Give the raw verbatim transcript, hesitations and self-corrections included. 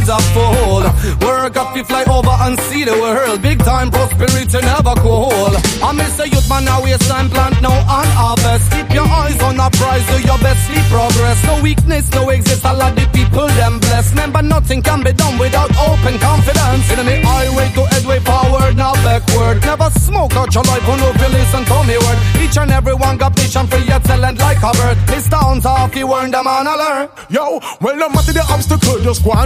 need a fool. Work up to fly over and see the world. Big time prosperity never cool. I miss a youth man now waste time plant now and harvest. Keep your eyes on a prize, do your best, sleep progress. No weakness, no exist, a lot of people them blessed. Remember nothing can be done without open confidence. In the highway to headway forward, now backward. Never smoke out your life, on no listen to me word. Each and every one got vision for your talent like a bird. This town's off, you weren't the man alert. Yo, well no matter the obstacle, just go and